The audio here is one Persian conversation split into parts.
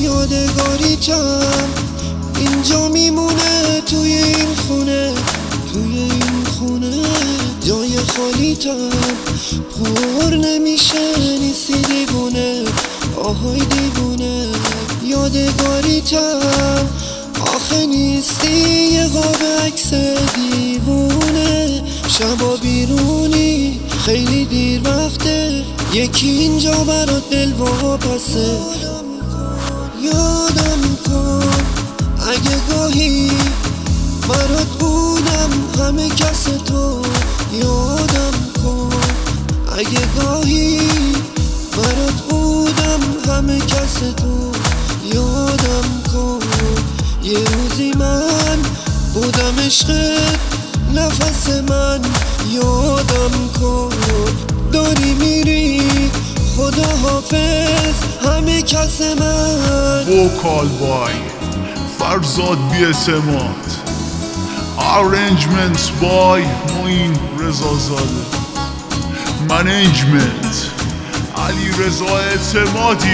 یادگاریتم اینجا میمونه، توی این خونه، توی این خونه جای خالیتم پر نمیشه، نیستی دیوونه، آهای دیوونه. یادگاریتم آخه نیستی یه قاب عکس دیوونه. شبا بیرونی خیلی دیر وقته، یکی اینجا برات دل واپسه. یادم کن اگه گاهی برات بودم همه کس تو. یادم کن اگه گاهی برات بودم همه کس تو. یادم کن یه روزی من بودم عشقت، نفس من. یادم کن داری میری، خدا حافظ همه کس من. وکال بای فرزاد بی‌اعتماد، ارنجمنت بای معین رضازاده، منیجمنت علی رضا اعتمادی.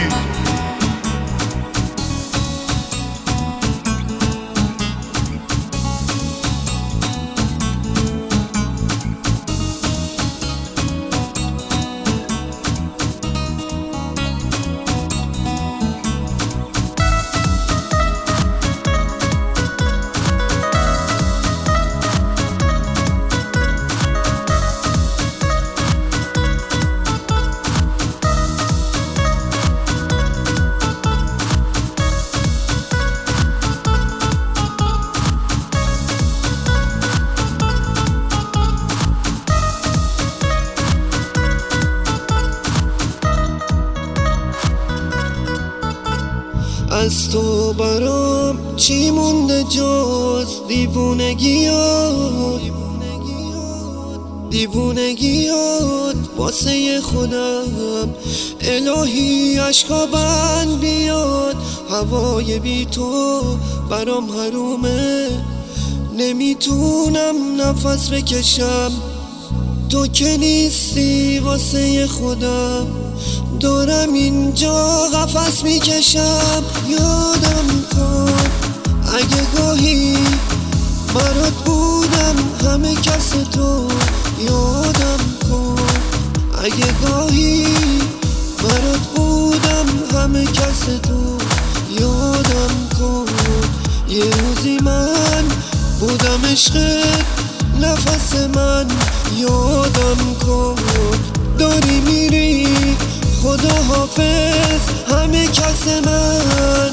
از تو برام چی مونده جز دیوونگیات، دیوونگیات واسه خودم. الهی عشقا بند بیاد، هوای بی تو برام حرومه، نمیتونم نفس بکشم. تو که نیستی واسه خودم، دارم اینجا قفس میکشم. یادم کن اگه گاهی برات بودم همه کس تو. یادم کن اگه گاهی برات بودم همه کس تو. یادم کن یه روزی من بودم عشقت، نفس من. یادم کن داری میری، خدا حافظ همه کس من.